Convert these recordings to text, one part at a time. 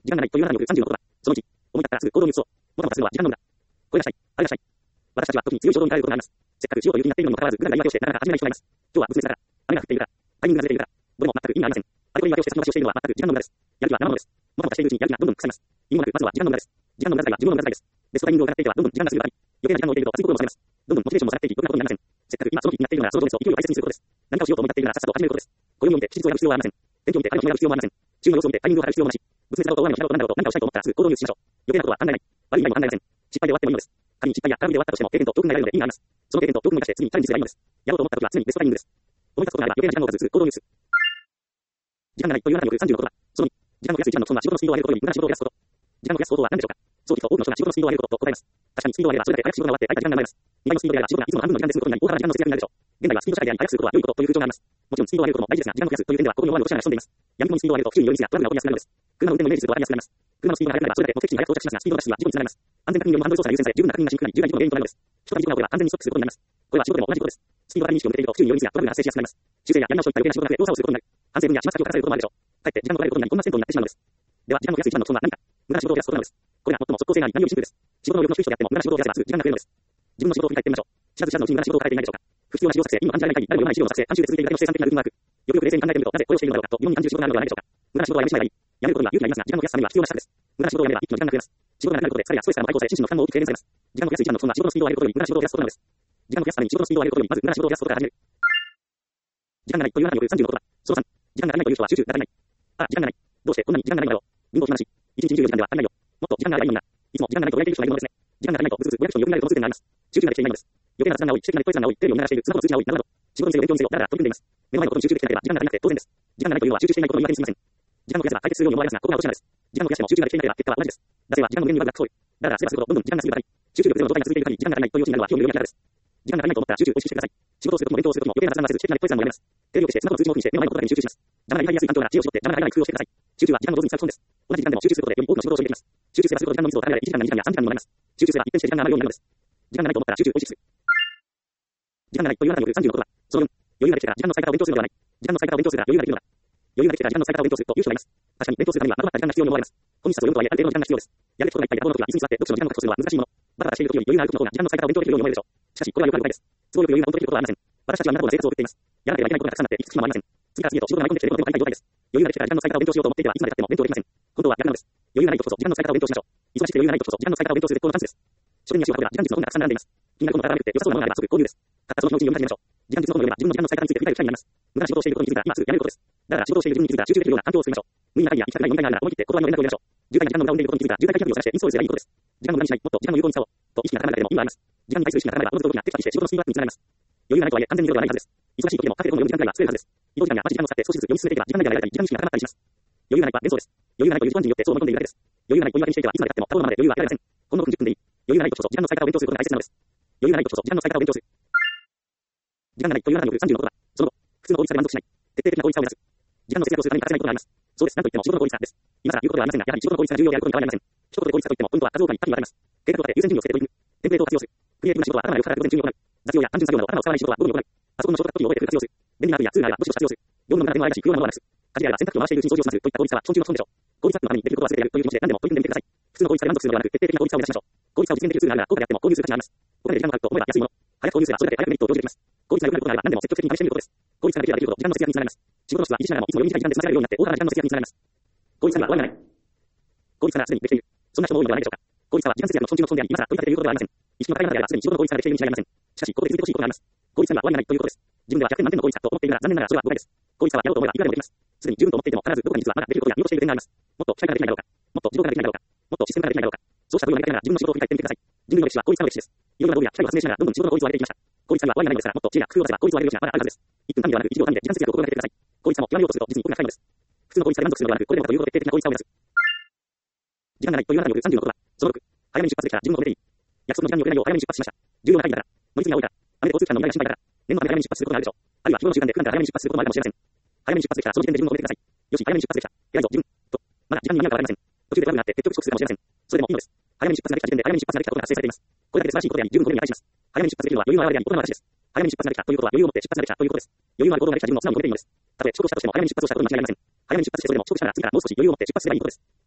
時間がないという7による30の言葉。その1、思い立ったらすぐ行動に移そう。もたもたするのは時間の無駄。これらしい、あれらしい。私たちは時に強い衝動に耐えることがあります。せっかくしようという気になっているのにもかかわらず、ぐだぐだ言い訳をしてなかなか始めない人がいます。今日は娘さんから、雨が降っているから、タイミングがずれているから、どれも全く意味がありません。あれこれ言い訳をして先延ばしをしているのは全く時間の無駄です。やる気は生ものです。もたもたしているうちにやる気がどんどん腐ります。意味もなく、まずは時間の無駄です。時間の無駄遣いは自分の無駄遣いです。ベストタイミングを疑っていては、どんどん時間が過ぎるばかり。余計な時間を置いていると熱い心もされます。どんどんモチベーションも下がっていき、ろくなことになりません。せっかく今その気になっているのなら、その情熱を勢いを大切にすることです。何かをしようと思い立っているなら、さっさと始めることです。これを見て、期日をやる必要はありません。天気を見て、彼を決める必要もありません。周囲の様子を見て、タイミングを張る必要もなし。娘さんと大雨の日などと何だろうと何かをしたいと思ったらすぐ行動に移しましょう。余計なことは考えない。悪い意味も考えません。失敗で終わってもいいのです。仮に失敗や空振りで終わったとしても、経験と教訓が得られるので意味があります。その経験と教訓を生かして次にチャレンジすればいいのです。やろうと思った時は常にベストタイミングです。思い立つことがあれば余計な時間をかけず行動に移す。時間がないというあなたによる30の言葉。その2、時間の増やす一番の損は仕事のスピードを上げることより無駄な仕事を減らすこと。時間の増やす方法は何でしょうか。早期と多くの人が仕事のスピードを上げることと答えます。確かにスピードを上げればそれだけ早く仕事が終わって空いた時間が生まれます。2倍のスピードであれば仕事がいつもの半分の時間で済むことになり、大幅な時間の節約になるでしょう。現代はスピード社会であり、早くすることは良いことという風潮があります。もちろんスピードを上げることも大事ですが、時間を増やすという点ではここに思わぬ落とし穴が潜んでいます。やみくもにスピードを上げると周囲に寄り道やトラブルが起こりやすくなるのです。車の運転もイメージすると分かりやすくなります。車のスピードが速くなればそれだけ目的地に早く到着しますが、スピードの出しは事故につながります。安全確認よりもハンドル操作が優先され、十分な確認がしにくくなり、重大事故の原因となるのです。一つ事故が起これば完全にストップすることになります。これは仕事でも同じことです。スピードが認識を向けていると周囲に寄り道やトラブルが発生しやすくなります。修正ややり直しといった余計な仕事が増え、動作をすることになり、反省文や始末作業を課されることもあるでしょう。かえって時間の取られることになり、こんな銭湯になってしまうのです。では、時間の増やす一番の損は何か。無駄な仕事を増やすことなのです。これが最も即効性があり、何よりシンプルです。仕事能力の低い人であっても無駄な仕事を増やせばすぐ時間が増えるのです。自分の仕事を振り返ってみましょう。知らず知らずのうちに無駄な仕事を抱えていないでしょうか。不必要な資料作成、意味の感じられない限り、誰も読まない資料の作成、慣習で続いているだけの生産的なルーティンワーク。よくよく冷静に考えてみると、なぜこれをしているのだろうかと疑問に感じる仕事があるのではないでしょうか。無駄な仕事はやめちまえばいい。やめることには勇気がいりますが、時間を増やすためには必要な施策です。無駄な仕事をやめれば一気の時間が増えます。仕事がなくなることで疲れやストレスからの解放され、心身の負担も大きく軽減されます。時間の増やす一番の損は仕事のスピードを上げることより無駄な仕事を増やすことなのです。時間を増やすために仕事のスピードを上げることよりまず無駄な仕事を増やすことから始める。時間がないというあなたによる30の言葉。その3、時間が足りないという人は集中が足りない。ああ、時間がない。どうしてこんなに時間がないのだろう。貧乏暇なし。1日24時間では足りないよ。もっと時間があればいいのにな。いつも時間がないと焼いている人がいるのですね。時間が足りないとブツブツぼやく人に欲になる共通点があります。集中ができていないのです。余計な雑談が多い、知的なネット閲覧が多い、テレビを見流している、スマホの通知が多い、などなど。仕事にせよ勉強にせよ、だらだら取り組んでいます。目の前のことに集中できなければ時間が足りなくて当然です。時間がないというのは集中していないことの言い訳にすぎません。時間の増やせば解決するように思われますが、ここが落とし穴です。時間の増やしても集中ができていなければ結果は同じです。男性は時間の無限にバグがそう。だらだらすればするほどどんどん時間が過ぎるばかり。集中力ゼロの状態が続いている限り、時間が足りないという余地になるのは非常に有力なからです。時間が足りないと思ったら集中を意識してください。仕事をするときも勉強をするときも余計な雑談がせず、知的なネット閲覧もやめます。テレビを消してスマホの通知もオフにして目の前のことだけに集中します。邪魔が入りやすい環境から知恵を絞って邪魔が入らない工夫をしてください。集中は時間の上手に使う損です。同じ時間でも集中することでより多くの仕事を締めていきます。集中すればするほど時間の密度を高められ、1時間が2時間や3時間にもなります。集中すれば一転して時間が余るようになるのです。時間がないと思ったら集中を意識する。時間がないというあなたによる30の言葉。その4、余裕ができてから時間の使い方を勉強するのではない。時間の使い方を勉強するから余裕ができるのだ。余裕ができてから時間の使い方を勉強するという人がいます。確かに勉強するためにはまとまった時間が必要に思われます。本日は読むとはいえある程度の時間が必要です。やるべきことがいっぱいで頭の時は椅子に座って読書の時間を確保するのは難しいもの。バタバタしている時より余裕があることの方が時間の使い方を勉強できるように思えるでしょう。しかしこれはよくある誤解です。都合よく余裕が本当にできることはありません。私たちは皆と同じ生活を送っています。やらなければいけないことがたくさんあっていくつもありません。次から次へと仕事が舞い込んできているのでもありたい状態です。余裕ができてから時間の使い方を勉強しようと思っていてはいつまで経っても勉強できません。本当は逆なのです。余裕がない時こそ時間の使い方を勉強しましょう。忙しくて余裕がない時こそ時間の使い方を勉強する絶好のチャンスです。職人に足を運べば時間術の本がたくさん並んでいます。気になる本が並べて良さそうなものがあれば即購入です。買ったその日のうちに読み始めましょう。時間術の本を読めば自分の時間の使い方について振り返る機会になります。無駄な仕事をしていることに気づいたら今すぐやめることです。だから仕事をしている自分に気づいたら集中できるような環境を作りましょう。無理な会議や行きたくない飲み会があるなら思い切って言葉に連絡を入れましょう。渋滞や時間の無駄を生んでいることに気づいたら渋滞回避を探してインストールすればいいことです。時間の無駄にしない、もっと時間を有効に使おうと意識が高まるだけでも意味があります。時間に対する意識が高まればおのずと動きがテキパキして仕事のスピードアップにつながります。余裕がないとはいえ完全にゼロではないはずです。忙しい時でもカフェでも読む時間くらいは作れるはずです。移動時間や待ち時間を使って少しずつ読み進めていけば時間内でやられたり時間意識が高まったりします。余裕がないは幻想です。余裕がないという一般人によってそう思い込んでいるだけです。余裕がないと言い訳にしていてはいつまで経っても他方まで余裕は得られません。ほんの5分10分でいい。余裕がない時こそ時間の使い方を勉強することが大切なのです。余裕がない時こそ時間の使い方を勉強する。時間がないというあなたによる30の言葉。その後、普通の効率化で満足しない。徹底的な効率化を目指す。時間の節約をするために欠かせないことがあります。そうです。なんといっても仕事の効率化です。今更言うことではありませんが、やはり仕事の効率化が重要であることに変わりありません。一言で効率化といっても、ポイントは数多くに多岐に分かれます。計画とかで優先順位をつけて取り組む。テンプレートを活用する。クリエイティブな仕事は頭が良く働くことで順位を行う。雑用や単純作業など頭を使わない仕事は午後に行う。パソコンのショートカットキーを覚えて活用する。便利なアプリやツールがあれば文字として活用する。業務の中でもあれだし、不要なものはなくす。家事や洗濯機を回しているうちに掃除を済ますといった効率化は基本中の基本でしょう。効率アップのためにできることは全てやるという気持ちで何でも取り組んでみてください。普通の効率化で満足するのではなく、徹底的な効率化を目指しましょう。効率化を実現できるツールがあるなら高価であっても購入する価値があります。お金で時間をかかると思えば安いもの。早く購入すればそれだけ早くメリットを享受できます。効率が良くなることがあれば何でも積極的に試してみることです。効率化ができればできるほど時間の節約につながります。仕事の質は維持しながらもいつもより短い時間で済ませられるようになって大幅な時間の節約につながります。効率化には終わりがない。効率化がすでにできている。そんな人も多いのではないでしょうか。効率化は時間節約の基本中の基本であり、今更問いかけていることではありません。意識の高いなのであればすでに仕事の効率化ができているに違いありません。しかし、ここで気づいてほしいことがあります。効率化には終わりがないということです。自分では100点満点の効率化と思っているなら残念ながらそれは誤解です。効率化はやろうと思えばいくらでもできます。すでに十分と思っていても必ずどこかに実はまだできることや見落としている点があります。もっと機械化ができないだろうか。もっと自動化ができないだろうか。もっとシステム化ができないだろうか。そうした問いを投げかけながら自分の仕事を振り返ってみてください。人類の歴史は効率化の歴史です。いろんな道具や機械を発明しながらどんどん仕事の効率を上げていきました。効率化には終わりがないのですから、もっと知恵や工夫を出せば効率を上げる余地がまだあるはずです。1分単位ではなく1秒単位で時間節約を心がけてください。効率化も極めようとすると実に奥が深いのです。普通の効率化で満足するのではなく、これでもかというほど徹底的な効率化を目指す。時間がないというあなたによる30の言葉。その6、早めに出発できたら自分を止めていい。約束の時間に遅れないよう早めに出発しました。重要な会議だから、乗り継ぎが多いから、雨で交通機関の乱れが心配だから、念のため早めに出発することがあるでしょう。あるいは日頃の習慣で普段から早めに出発することもあるかもしれません。早めに出発できたらその時点で自分を止めてください。よし、早めに出発できた。偉いぞ、自分。と、まだ時間に間に合うかわかりません。途中でトラブルがあって結局遅刻するかもしれません。それでもいいのです。早めに出発ができた時点で早めに出発ができたことが達成されています。これだけで素晴らしいことであり、十分これに値します。早めに出発できるのは余裕の表れであり、大人の証です。早めに出発ができたということは余裕を持って出発ができたということです。余裕のある行動ができた自分を素直に止めていいのです。たとえ遅刻したとしても早めに出発をしたことに間違いありません。早めに出発してそれでも遅刻したなら次からもう少し余裕を持って出発すればいいことです。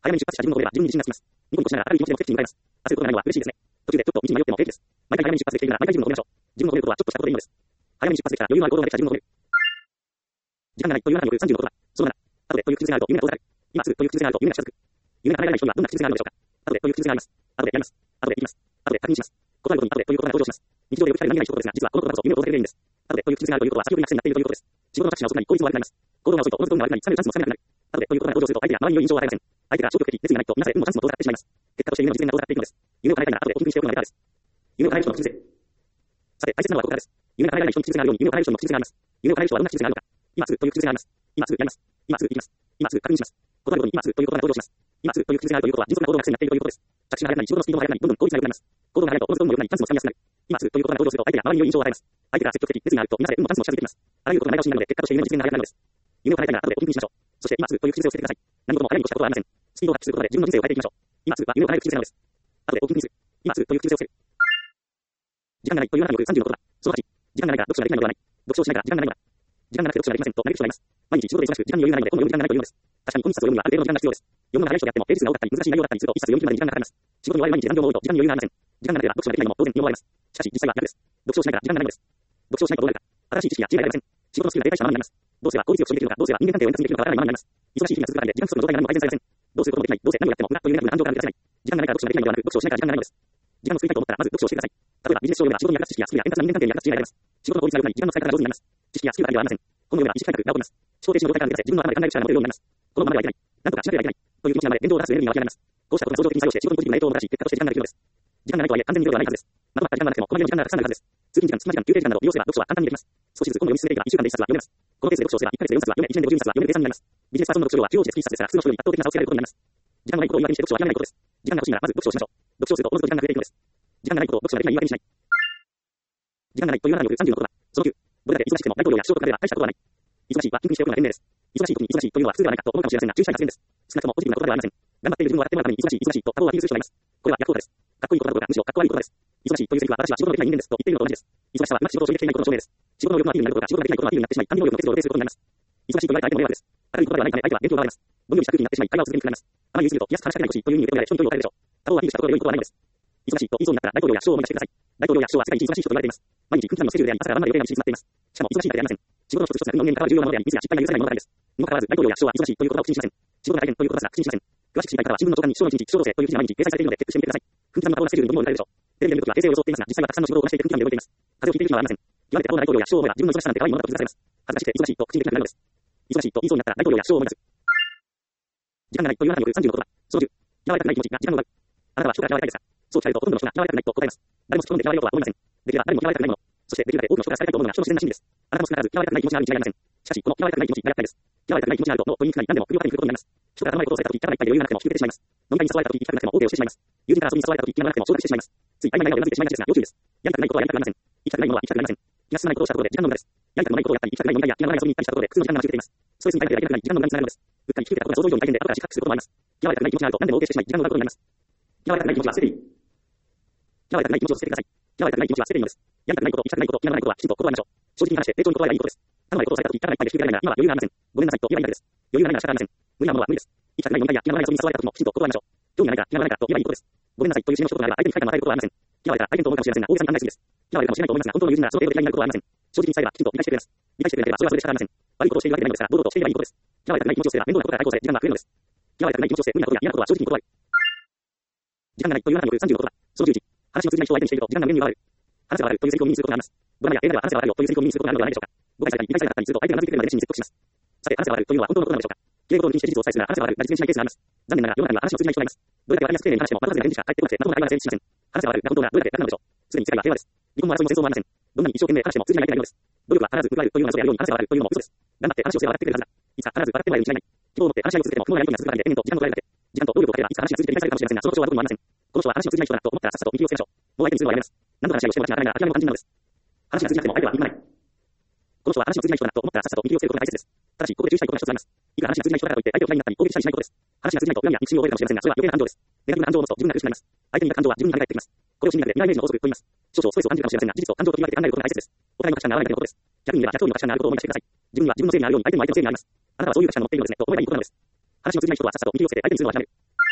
早めに出発した自分の心では自分に自信がつきます。ニコニコしながらある気持ちで目的地に向かいます。明日ここがないのは嬉しいですね。途中でちょっと道に迷っても平気です。毎回早めに出発できているなら毎回自分を褒めましょう。自分を褒めることはちょっとしたことでいいのです。早めに出発できたら余裕のある行動ができた自分を褒める。時間がないという中による30の言葉。その7。後でという口癖があると夢が遠ざかる。今すぐという口癖があると夢が近づく。夢が叶えられない人にはどんな口癖があるのでしょうか。後でという口癖があります。後でやります。後で行きます。後で確認します。ことあるごとに後でという言葉が登場します。日常でよく聞かれる何気ない一言ですが、実はこの言葉こそ夢を遠ざける原因です。後でという口癖があるということは先ほどに約束になっているということです。仕事の着手が遅くなり効率も悪くなります。行動が遅いとおのずと運が悪くなり、冷めるチャンスも少なくなる。後でという言葉が登場すると相手や周りに良い印象を与えません。相手が消極的、熱意がないと皆さん運もチャンスも遠ざかってしまいます。結果として夢の実現が遠ざかっていくのです。夢を叶えたいなら後でお聞きしておくのがベターです。夢を叶える人の口癖。さて、大切なのはここからです。夢が叶えられない人の口癖があるように、夢を叶える人の口癖があります。夢を叶える人はどんな口癖があるのか。今すぐという口癖があります。今すぐやります。今すぐ行きます。今すぐ確認します。ことあるごとに今すぐという言葉が登場します。今すぐという口癖があるということは、迅速な行動が癖になっているということです。着手が早くなり、仕事のスピードが速くなり、どんどん効率が良くなります。行動が速いとおのずと運も良くなり、チャンスもつかみやすくなる。今すぐという言葉が登場すると相手や周りに良い印象を与えます。相手が積極的、熱意があると皆さん運もチャンスも近づいてきます。あらゆることが前倒しになるので、結果として夢の実現が早くなるのです。夢を叶えたいなら後でお聞きしましょう。そして今すぐという口癖をつけてください。何事も早いに越したことはありません。スピードを発揮することで自分の人生を変えていきましょう。今すぐは夢を叶える口癖なのです。後でお聞きする。今すぐという口癖をつける。時間がないという中による30の言葉。その8。時間がないから読書ができないのではない。読書をしないから時間がないのだ。時間がなくて読書ができませんと嘆く人がいます。毎日仕事で忙しく時間に余裕がないので本を読む時間がないというのです。確かに本日冊を読むにはある程度の時間が必要です。読むのが早い人であってもペースが多かったり難しい内容だったりすると一冊読み切るまでに時間がかかります。仕事の終わり毎日残業も多いと時間に余裕がありません。時間がなければ読書ができないのも当然に思われます。しかし実際は逆です。読書をしないから時間がないのです。読書をしないとどうなるか。新しい知識や知恵が得られません。仕事のスキルが停滞したままになります。どうすれば効率よく処理できるのか、どうすれば人間関係を円滑にできるのかわからないままになります。忙しい日々が続く中で時間不足の状態が何も改善されません。どうすることもできない。どうせ何をやっても無駄というネガティブな感情から抜け出せない。時間がないから読書ができないのではなく、読書をしないから時間がないのです。時間を作りたいと思ったらまず読書をしてください。例えばビジネス書を読めば仕事に役立つ知識やスキルや円滑な人間関係に役立つ知恵が得られます。仕事の効率が良くなり、時間の使い方が上手になります。知識やスキルだけではありません。本を読めば意識改革が起こります。思考停止の状態から抜け出せ、自分の頭で考える力が持てるようになります。このままではいけない。なんとかしなければいけない。という気持ちの中で伝道を出すエネルギーが湧き上がります。こうしたことが相乗的に作用して仕事のポジティブな影響をもたらし、結果として時間ができるのです。時間がないとはいえ完全にゼロではないはずです。まとまった時間がなくても、この間の時間がたくさんあるはずです。通勤時間、隙間時間、休憩時間など利用すれば読書は簡単にできます。少しずつ本を読み進めていけば1週間で1冊は読めます。このペースで読書をすれば1ヶ月で4冊は読め、1年で50冊は読める計算になります。ビジネスパーソンの読書量は地方値で月1冊ですから、普通の人より圧倒的な差をつけられることになります。時間がないことを言い訳にして読書を諦めないことです。時間が欲しいならまず読書をしましょう。読書をするとおのずと時間が増えていくのです。時間がないことを読書ができない言い訳にしない。時間がないという中による30の言葉。その9。どれだけ忙しくても大統領や首相と比べれば大したことはない。忙しいは緊急しておくのが賢明です。忙しい時に忙しいというのは普通ではないかと思うかもしれませんが、注意したい発言です。少なくともポジティブな言葉ではありません。頑張っている自分を笑ってもらうために忙しい忙しいと他をアピールする人がいます。これは逆効果です。かっこいい言葉どころかむしろかっこ悪い言葉です。忙しいというセリフは私は仕事のできない人間ですと言っているのと同じです。忙しさはうまく仕事を承認していないことの証明です。仕事の能力のアピールになることが仕事ができないことのアピールになってしまい、管理能力の欠如を露呈することになります。忙しいと言われた相手の迷惑です。明るい言葉ではないため相手は勉強が悪います。どんよりした空気になってしまい会話を続けにくくなります。あまり言い過ぎると気安く話しかけないほしいという意味で人に距離を与えるでしょう。他をアピールしたところで良いことはないのです。忙しいと言いそうになったら大統領や首相を思い出してください。大統領や首相は世界一忙しい人と言われています。毎日分散のスケジュールであり、朝から晩まで予定が密集になっています。しかも忙しいだけではありません。仕事の一つ一つが運の運営に関わる重要なものであり、ミスや失敗が許されないものばかりです。にもかかわらず大統領や首相は忙しいという言葉を口にしません。仕事が大変という言葉すら口にしません。詳しく知りたい方は新聞の朝刊に首相の一日、首相動静という記事が毎日掲載されているのでチェックしてみてください。分散の過多なスケジュールにどんどん追いられるでしょう。テレビで見るときは平静を装っていますが、実際はたくさんの仕事をこなしていて空気感で動いています。風邪をひいている暇はありません。言われて過当な大統領や首相を思えば自分の忙しさなんて可愛いものだと気づかされます。恥ずかしくて忙しいと口にできなくなるのです。忙しいと言いそうになったら大統領や首相を思い出す。時間がないという中による30の言葉。その10。嫌われたくない気持ちが時間を奪う。あなたは人から嫌われたいですか。そう聞かれるとほとんどの人が嫌われたくないと答えます。誰も突っ込んで嫌われようとは思いません。できれば誰も嫌われたくないもの。そしてできるだけ多くの人から好かれたいと思うのが人の自然な心理です。あなたも少なからず嫌われたくない気持ちがあるに違いありません。しかし、この嫌われたくない気持ち、やりたいです。嫌われたくない気持ちがあると、の問いにつながり何でも首を肩に振ることになります。人から頼まれることをされたとき、汚い一回で余裕がなくても引き受けてしまいます。飲み会に誘われたとき、行きたくなくても大手をしてしまいます。友人から遊びに誘われたとき、気がなくても承諾してしまいます。つい曖昧なようなうなずいてしまいがちですが、要注意です。やりたくないことはやりたくありません。行きたくないものは行きたくありません。気が進まないことをしたところで時間の無駄です。やりたくないことをやったり、行きたくない飲み会や気が乗らない遊びに行ったりしたところで、普通の時間が集中できます。ストレスに耐えてやりたくない時間の無駄につながるのです。うっかり引き受けたことが想像以上に大変で後から失格することもあります。嫌われたくない気持ちがあると何でも OK してしまい、時間の無駄なことになります。嫌われたくない気持ちは捨てていい。嫌われたくない気持ちを捨ててください。嫌われたくない気持ちは捨てていいのです。やりたくないこと、行きたくないこと、気が乗らないことはきちんと断りましょう。正直に話して丁重に断ればいいことです。頼まれることをされたとき、汚い一回で引き受けられないなら今は余裕がありません。ごめんなさいと言えばいいだけです。余裕がないなら仕方ありません。無理なものは無理です。行きたくない飲み会や気が乗らない遊びに誘われたときもきちんと断りましょう。興味がないから気が乗らないからと言えばいいことです。ごめんなさいという指示の一言があれば相手に不快感を与えることはありません。嫌われたら相手と思うかもしれませんが、大げさに考えすぎです。嫌われるかもしれないと思いますが、本当の友人ならその程度で嫌いになることはありません。正直に伝えればきちんと理解してくれます。理解してくれなければそれはそれで仕方ありません。悪いことをしているわけでないのですから、堂々としていればいいことです。嫌われたくない気持ちを捨てれば面倒なことが解放され時間が増えるのです。嫌われたくない気持ちを捨て無理なことや嫌なことは正直に断る。時間がないという中による30の言葉。その11。話の通じない人を相手にしていると時間が無限に奪われる。話が悪いというセリフを耳にすることがあります。ドラマや映画では話が悪いよというセリフを耳にすることがあるのではないでしょうか。誤解されたり理解されなかったりすると相手がうなずいてくれるまで熱心に説得します。さて、話が悪いというのは本当のことなのでしょうか。綺麗事を抜きにして事実をお伝えするなら話が悪いが実現しないケースがあります。残念ながら世の中には話の通じない人がいます。どれだけわかりやすく丁寧に話してもまとまらずに返事しか返ってこなくてまともな会話が成立しません。話が悪いが本当がどれだけ楽なのでしょう。すでに世界は平和です。離婚も争いも戦争もありません。どんなに一生懸命話しても通じない相手がいるのです。努力は必ず報われるというのは嘘であるように話が悪いというのも嘘です。頑張って話をすれば分かってくれるはずだ。いつか必ず分かってもらえるに違いない。希望を持って話し合いを続けてもこのやりとりが続くだけで延々と時間を取られるだけ。時間と努力をかければいつか話が続いて理解されるかもしれませんが、その保証はどこにもありません。この人は話の通じない人だと思ったらさっさと見切りをつけましょう。もう相手にするのはやめます。何度か話し合いをしても話が当たり前なら諦めも肝心なのです。話が通じなくても相手は言わない。この人は話の通じない人だと思ったらさっさと見切りをつけることが大切です。ただし、ここで注意したいことが一つあります。いくら話が通じない人だからといって相手を嫌いになったり攻撃したりしないことです。話が通じないと恨みや憎しみを覚えるかもしれませんが、それは余計な感情です。ネガティブな感情を持つと自分が苦しくなります。相手に似た感情は自分に跳ね返ってきます。これを心理学でミラーイメージの法則と言います。少々ストレスを感じるかもしれませんが、事実と感情と言われて考えることが大切です。お互いの価値観が合わないだけのことです。逆に言えば逆境に価値観があることを思い出してください。自分には自分のせいにあるように相手も相手のせいにあります。あなたはそういう価値観を持っているのですねと思えばいいことなのです。話の通じない人はさっさと見切りをつけて相手にするのは諦める。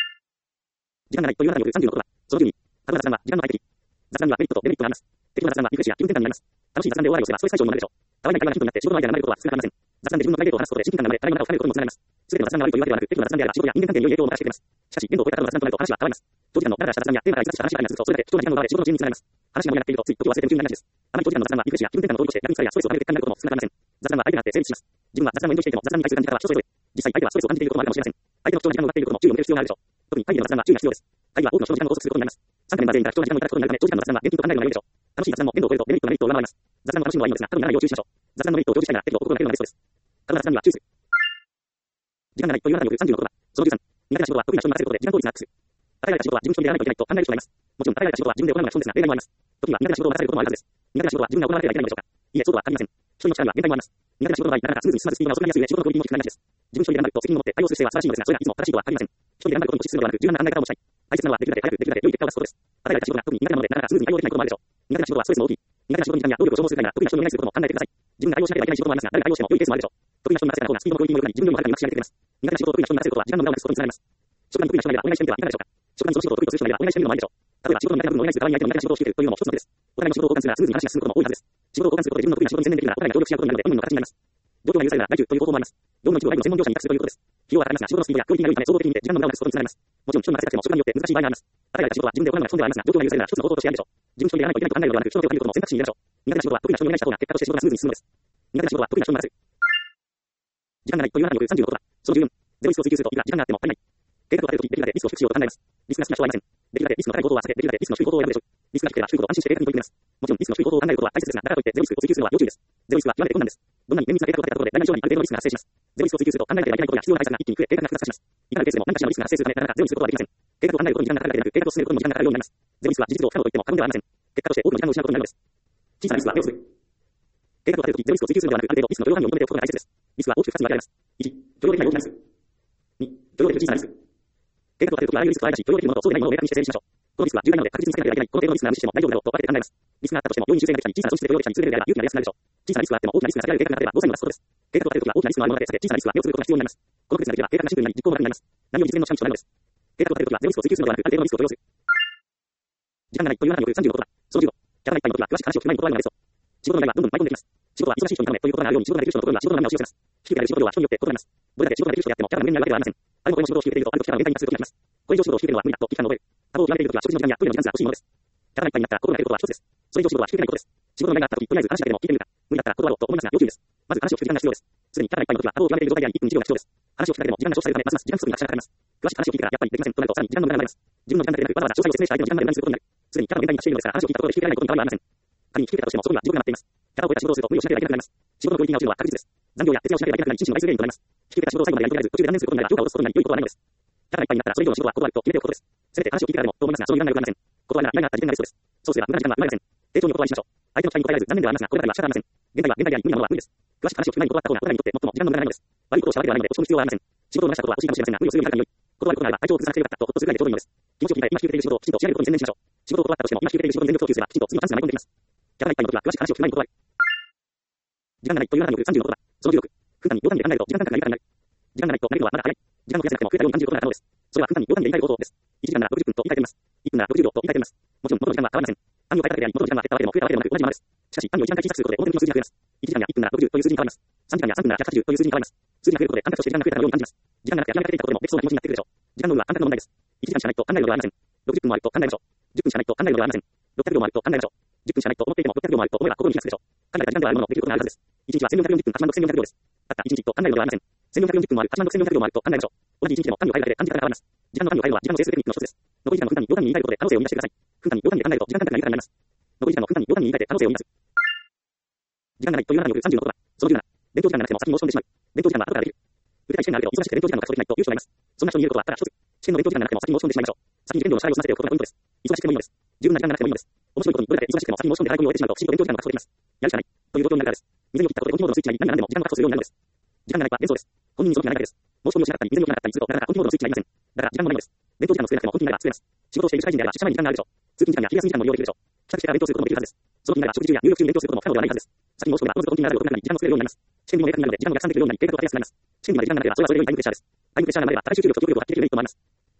時間がないというあなたによる36は、その12、過度な雑談は時間の快適。雑談にはメリットとデメリットがあります。適度な雑談はリフレッシュや気分転換になります。楽しい雑談で終わりをすればストレス解消にもなるでしょう。たわいない会話がヒントになって仕事のアイデアが生まれることは少なくありません。雑談で自分のプライベートを話すことで親近感が生まれ、たわいの中を深めることにもつながります。すべての雑談が悪いというわけではなく、適度な雑談であれば仕事や人間関係に良い影響をもたらしてくれます。しかし、限度を超えた過度な雑談となると話は変わります。長時間のダラダラした雑談やテーマが逸脱した話がありますると、それだけ貴重な時間を奪われ仕事の遅延につながります。話が盛り上がっているとつい時を忘れて夢中になりがちです。あまり長時間の雑談はリフレッシュや気分転換の道具として逆に疲れやストレスを上げる結果になることも少なくありません。雑談は相手があって成立します。自分は雑談をエンジョイしていても雑談に対する感じ方は人それぞれ。実際相手はストレスを感じていることもあるかもしれません。相手の主張に時間を奪っていることも注意を向ける必要があるでしょう。特に会議での雑談は注意が必要です。会議は多くの人の時間を拘束することになります。参加メンバー全員が貴重な時間をいただくことになるため、長時間の雑談は厳禁と考えるのが良いでしょう。楽しい雑談も限度を超えるとデメリットがメリットを上回ります。雑談の楽しむのはいいのですが、過度にならないよう注意しましょう。雑談のメリットを享受したいなら適度を心がけるのがベストです。過度な雑談には注意する。時間がないというあなたによる36は、その13、苦手な仕事は得意な人に任せることで時間効率がアップする。与えられた仕事は自分一人でやらないといけないと考える人がいます。もちろん与えられた仕事は自分で行うのが基本ですが、例外もあります。時には苦手な仕事を任されることもあるはずです。苦手な仕事は自分が行わなければいけないのでしょうか。いいえ、そうとは限りません。人の力には限界もあります。苦手な仕事の場合、なかなかスムーズに進まずスピードが遅くなりやすい上、仕事のクオリティも低くなりがちです。自分一人で頑張ると責任を持って対応する姿勢は素晴らしいのですが、それがいつも正しいとは限りません。一人で頑張ることに固執するのではなく、柔軟な考え方をしたい。大切なのはできるだけ早く、できるだけ良い結果を出すことです。与えられた仕事が特に苦手なもので、なかなかスムーズに対応できないこともあるでしょう。苦手な仕事はストレスも大きい。苦手な仕事に時間や労力を消耗する際には、得意な人のお願いすることも考えてください。自分が対応しなければいけない仕事もありますが、誰が対応しても良いケースもあるでしょう。得意な人に任せた方がスピードのクオリティも良くなり、自分よりもはるかにうまく仕上げてくれます。苦手な仕事を得意な人に任せることは時間の無駄をなくすことにつながります。職場に得意な人がいればお願いしてみてはいかがでしょうか。職場にその仕事を得意とする人がいればお願いしてみるのもありでしょう。例えば仕事の苦手な部分をお願いする代わりに相手の苦手な仕事を引き受けるというのも一つの手です。お互いの仕事を交換するならスムーズに話が進むことも多いはずです。仕事を交換することで自分の得意な仕事に専念できるならお互いが協力し合うことになるので、本人の形になります。状況が許されるなら外注という方法もあります。業務の一部を外部の専門業者に委託するということです。費用はかかりますが、仕事のスピードやクオリティが良いため、総合的に見て時間の無駄をなくすことにつながります。もちろん人に任せたくても職場によって難しい場合があります。与えられた仕事は自分で行うのが基本ではありますが、状況が許されるなら一つの方法としてあるでしょう。自分一人でやらないといけないと考えるのではなく、人の手を借りることも選択肢に入れましょう。苦手な仕事は得意な人にお願いした方が結果として仕事がスムーズに進むのです。苦手な仕事は得意な人に任せる。時間がないというあなたによる36とは、その14、ゼロリスクを追求するといくら時間があっても足りない。計画を立てるとき、できるだけリスクを低くしようと考えます。リスクが好きな人はいません。できるだけリスクの高い行動は避け、できるだけリスクの低い行動を選ぶでしょう。リスクが低ければ低いほど安心して計画に取り組めます。もちろんリスクの低い行動を考えることは大切ですが、だからといってゼロリスクを追求するのは要注意です。ゼロリスクは極めて困難です。どんなに綿密な計画を立てたところで、何々以上にある程度のリスクが発生します。ゼロリスクを追求すると考えなければいけないことや必要な対策が一気に増え、計画が複雑化します。いかなるケースでも何かしらのリスクが発生するため、なかなかゼロにすることはできません。計画を考えることに時間がかかるだけでなく、計画を進めることにも時間がかかるようになります。ゼロリスクは事実上不可能と言っても過言ではありません。結果として多くの時間を失うことになるのです。小さなリスクは目をつぶる。計画を立てるとき、ゼロリスクを追求するのではなく、ある程度リスクの許容範囲を求めておくことが大切です。リスクは大きく2つに分けられます。1、許容できない大きなリスク。2、許容できる小さなリスク。計画を立てるときはあらゆるリスクをあらゆる許容できるものとそうでないものを明確にして整理しましょう。このリスクは重大なので確実に避けなければいけない。この程度のリスクがあるにしても大丈夫だろうと分けて考えます。リスクがあったとしても容易に修正ができたり、小さな損失で許容できたりするレベルであれば勇気が出やすくなるでしょう。小さなリスクがあっても大きなリスクが避けられる計画が立てば誤差にも出すことです。計画を立てるときは大きなリスクのあるものだけ避け、小さなリスクは目をつぶることが必要になります。この区別ができれば計画がシンプルになり実行も楽になります。何より実現の近道となるのです。計画を立てるときはゼロリスクを追求するのではなく、ある程度のリスクを許容する。時間がないというあなたによる36ことだ。その15、キャラがいっぱいのときは詳しく話を聞く前に断るのがベスト。仕事の依頼がどんどん舞い込んできます。仕事は忙しい人に頼めということがあるように、仕事ができる人のところには仕事の波を押し寄せます。引き受けられる仕事量は人によって異なります。どれだけ仕事ができる人であってもキャラが上になるわけではありません。ある程度の仕事を引き受けていると、ある時から限界に達するときがあります。これ以上仕事を引き受けるのは無理だと危機感を覚える。他を極めているときは食事の時間やトイレの時間が欲しいものです。キャラがいっぱいになったら心が減ることは一つです。それ以上仕事は引き受けないことです。仕事の依頼があったとき、とりあえず話だけでも聞いてみるか。無理だったら断ろうと思いますが要注意です。まず話を聞く時間が必要です。すでにキャラがいっぱいのときは他を極めている状態であり、1分1秒が必要です。話を聞くだけでも時間が消費されるため、ますます時間不足に拍車がかかります。詳しく話を聞いてからやっぱりできませんとなるとさらに時間の無駄が生まれます。自分の時間だけでなく、わざわざ詳細を説明して相手の時間まで無駄にすることになる。すでにキャラの限界に達しているのですから、話を聞いたところで引き受けられないことに変わりはありません。仮に引き受けたとしても、そこには地獄が待っています。キャラを超えた仕事をすると無理をしなければいけなくなります。仕事のクオリティが落ちるのは確実です。残業や徹夜をしなければいけなくなり、心身の倍数原因となります。引き受けた仕事を最後までやり遂げられず、途中で断念することになり、評価を落とすことになり、良いことはないのです。キャラがいっぱいになったら、それ以上の仕事は断ると決めておくことです。せめて話を聞いてからでもと思いますが、その余裕がありません。断るなら依頼があった時点がベストです。そうすれば無駄な時間は生まれません。丁重にお断りしましょう。相手の期待に応えられず残念ではありますが、これだけは仕方ありません。現在は現在であり、無理なものは無理です。詳しく話を聞く前に断った方がお互いにとって最も時間の無駄がないのです。悪いことをしたわけではないので、落ち込む必要はありません。仕事を逃したことは惜しいかもしれませんが、無理をするよりはるかに良い。断ることならば、体調を崩さなければよかったとほっとするぐらいでちょうどいいのです。気持ちを切り替え、今引き受けている仕事をきちんと仕上げることに専念しましょう。仕事を断ったとしても、今引き受けている仕事に全力を供給すれば、きちんと次のチャンスが舞い込んできます。キャラがいっぱいの時は詳しく話を聞く前に断る。時間がないというあなたによる36ことだ。その16、分間に秒単位で考えると時間感覚が緩やかになる。時間がないとなれるのはまだ早い。時間を増やせなくても増えたように感じることが可能です。それは分間に秒単位で言い換える方法です。1時間なら60分と言い換えています。1分なら60秒と言い換えています。もちろん元の時間は変わりません。単位を変えただけであり、元の時間が減ったわけでも増えたわけでもなく同じままです。しかし、単位を1時間だけ小さくすることで表向きの数字が増えます。1時間や1分なら60という数字に変わります。3時間や3分なら180という数字に変わります。数字が増えることで感覚として時間が増えたように感じます。時間がなくて諦めかけていたことでもできそうな気持ちになってくるでしょう。時間の有無は感覚の問題です。1時間しかないと考えるのではありません。60分もあると考えましょう。10分しかないと考えるのではありません。600秒もあると考えましょう。10分しかないと思っていても600秒もあると思えば心に気がつくでしょう。考えた時間ではあるもの、できることがあるはずです。1日は1440分、86440秒です。たった1日と考えるのではありません。1440分もある、86440秒もあると考えましょう。同じ1日でも単位を変えるだけで感じ方が変わります。時間の単位を変えるのは時間の整数テクニックの一つです。残り時間の分単位、秒単位に言い換えることで可能性を見出してください。分単位、秒単位で考えると時間感覚が豊かになります。残り時間の分単位、秒単位に言い換えて可能性を見出す。時間がないというあなたによる36ことだ。その17、勉強時間がなくても先に申し込んでしまう。勉強時間は後からできる。受けたい試験があるけど忙しくて勉強時間が確保できないという人がいます。そんな人に言えることはただ一つ。試験の勉強時間がなくても先に申し込んでしまいましょう。先に受験料の支払いを済ませておくことがポイントです。忙しくてもいいのです。十分な時間がなくてもいいのです。面白いことにどれだけ忙しくても先に申し込んで払い込みを終えてしまうときちんと勉強時間が確保できます。やるしかないという状況になるからです。未然に切ったことで本気モードのスイッチが何が何でも時間を確保するようになるのです。時間がないは幻想です。本人にその気がないからです。申し込みをしなかったり、未然に起きなかったりすると、なかなか本気モードのスイッチがありません。だから時間もないのです。勉強時間の少なくても本気になれば作れます。仕事をしている社会人であれば出社前に時間があるでしょう。通勤時間や昼休み時間も利用できるでしょう。帰宅してから勉強することもできるはずです。その気になれば食事中や入浴中に勉強することも不可能ではないはずです。先に申し込めばおのずと本気になることになり時間を作れるようになります。試験にも明確になるので時間を逆算できるようになり計画を立てやすくなります。試験にまで時間がなければ体力と気力力を発揮できるメリットもあります。タイムプレッシャーがないと体力と気力力を発揮できるメリットもあります。